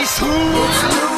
It's who?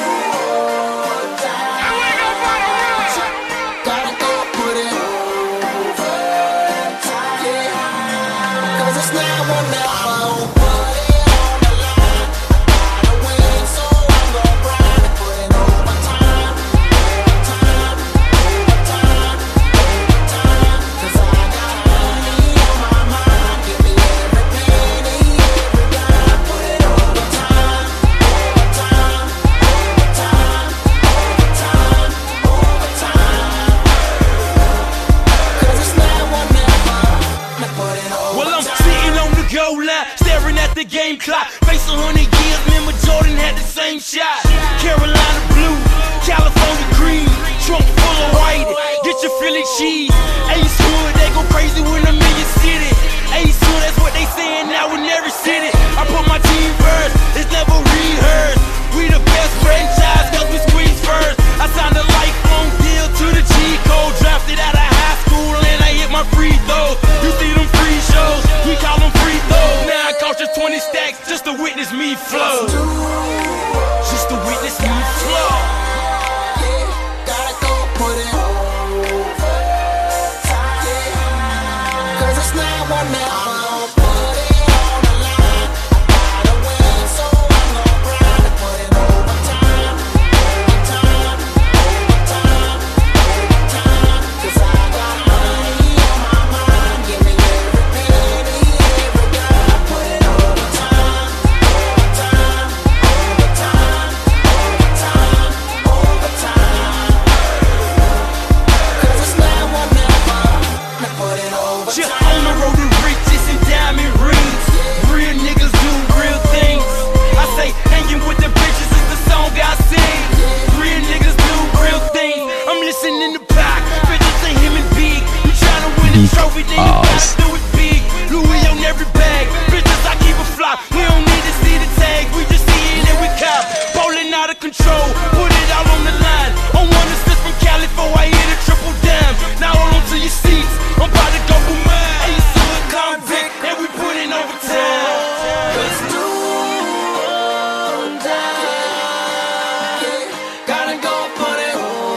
Staring at the game clock, face 100 years, remember Jordan had the same shot. Carolina blue, California green, trunk full of white, get your Philly cheese. Ace Hood, they go crazy when I'm in your city. Ace Hood, that's what they saying now in every city. I put my team first, it's never rehearsed. We the best franchise cause we squeeze first. I signed a lifelong deal to the G code, drafted out of high school and I hit my free throws. You see them free shows, we call them free throws. Now I cost just 20 stacks just to witness me flow. Just to witness me flow. Gotta go put it over. Cause it's now or never. Louis on every bag, bitches I keep a fly. We don't need to see the tags, we just see it and we cop. Bowling out of control, put it all on the line. On one assist from Cali before I hit a triple dime. Now hold on to your seats, I'm about to go for mine. Ace Hood convict, and we put in overtime. Cause gotta go put it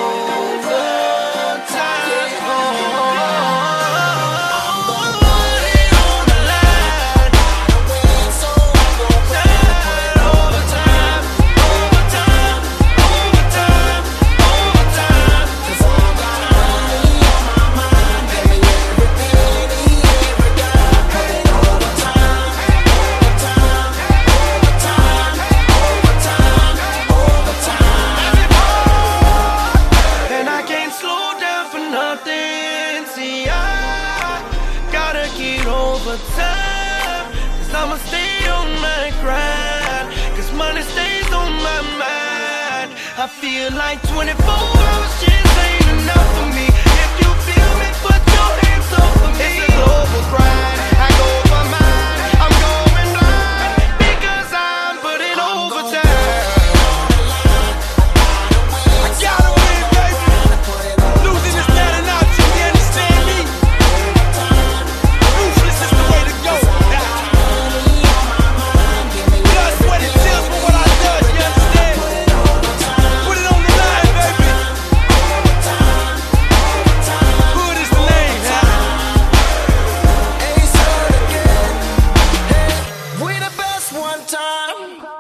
time, cause I'ma stay on my grind, cause money stays on my mind. I feel like 24 hours just ain't enough for me. If you feel me, put your hands up for me. It's a global grind, I go for mine, I'm going blind, because I'm putting overtime. I gotta win, baby. Losing is not an option, you understand me? Ruthless is the way to go. Blood, sweat, and tears for what I done, you understand? Put it on the line, baby. Hood is the name, Ace Hood again. Hey, we the best one time.